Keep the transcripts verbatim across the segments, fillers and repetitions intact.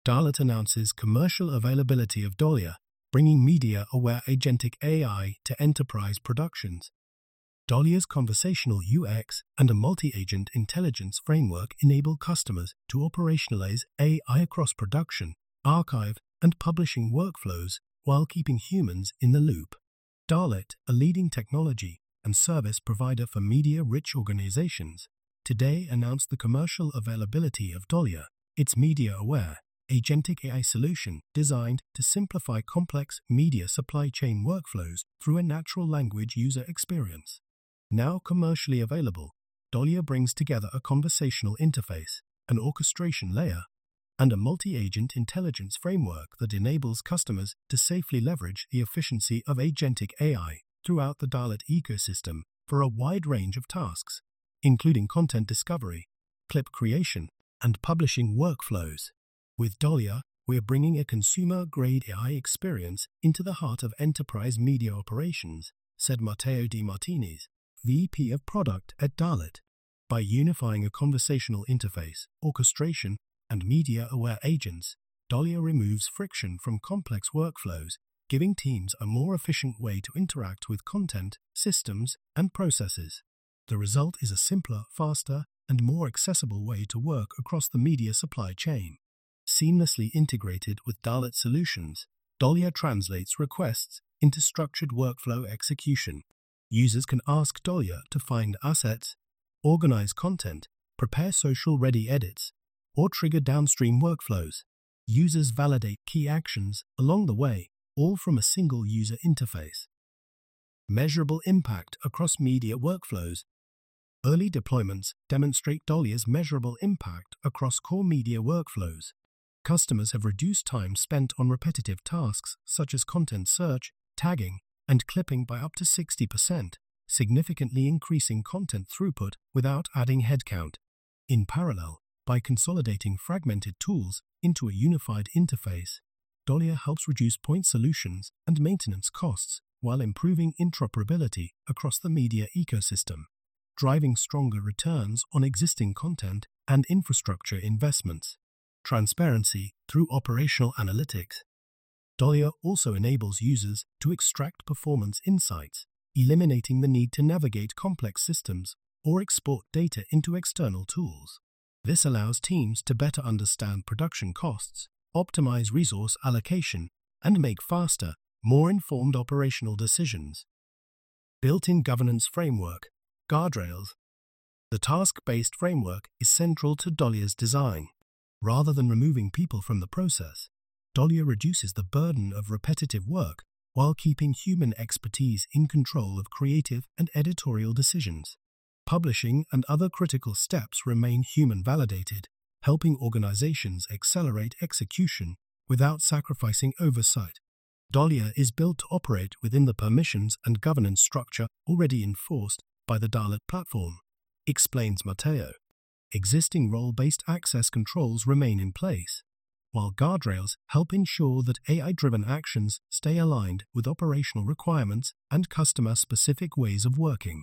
Dalet announces commercial availability of Dolia, bringing media-aware agentic A I to enterprise productions. Dolia's conversational U X and a multi-agent intelligence framework enable customers to operationalize A I across production, archive, and publishing workflows while keeping humans in the loop. Dalet, a leading technology and service provider for media-rich organizations, today announced the commercial availability of Dolia, its media-aware, agentic A I solution designed to simplify complex media supply chain workflows through a natural language user experience. Now commercially available, Dolia brings together a conversational interface, an orchestration layer, and a multi-agent intelligence framework that enables customers to safely leverage the efficiency of agentic A I throughout the Dalet ecosystem for a wide range of tasks, including content discovery, clip creation, and publishing workflows. With Dolia, we're bringing a consumer-grade A I experience into the heart of enterprise media operations, said Matteo Di Martinis, V P of Product at Dalet. By unifying a conversational interface, orchestration, and media-aware agents, Dolia removes friction from complex workflows, giving teams a more efficient way to interact with content, systems, and processes. The result is a simpler, faster, and more accessible way to work across the media supply chain. Seamlessly integrated with Dalet solutions, Dolia translates requests into structured workflow execution. Users can ask Dolia to find assets, organize content, prepare social-ready edits, or trigger downstream workflows. Users validate key actions along the way, all from a single user interface. Measurable impact across media workflows. Early deployments demonstrate Dolia's measurable impact across core media workflows. Customers have reduced time spent on repetitive tasks such as content search, tagging, and clipping by up to sixty percent, significantly increasing content throughput without adding headcount. In parallel, by consolidating fragmented tools into a unified interface, Dolia helps reduce point solutions and maintenance costs while improving interoperability across the media ecosystem, driving stronger returns on existing content and infrastructure investments. Transparency through operational analytics. Dolia also enables users to extract performance insights, eliminating the need to navigate complex systems or export data into external tools. This allows teams to better understand production costs, optimize resource allocation, and make faster, more informed operational decisions. Built-in governance framework, guardrails. The task-based framework is central to Dolia's design. Rather than removing people from the process, Dolia reduces the burden of repetitive work while keeping human expertise in control of creative and editorial decisions. Publishing and other critical steps remain human-validated, helping organizations accelerate execution without sacrificing oversight. Dolia is built to operate within the permissions and governance structure already enforced by the Dalet platform, explains Matteo. Existing role-based access controls remain in place, while guardrails help ensure that A I-driven actions stay aligned with operational requirements and customer-specific ways of working.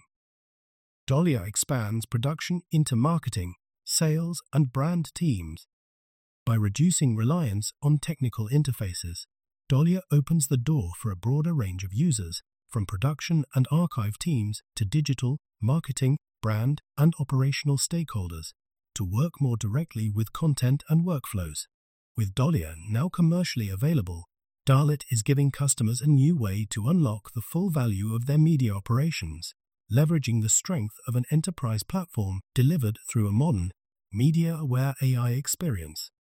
Dolia expands production into marketing, sales, and brand teams. By reducing reliance on technical interfaces, Dolia opens the door for a broader range of users, from production and archive teams to digital, marketing, brand, and operational stakeholders, to work more directly with content and workflows. With Dolia now commercially available, Dalet is giving customers a new way to unlock the full value of their media operations, leveraging the strength of an enterprise platform delivered through a modern, media-aware A I experience.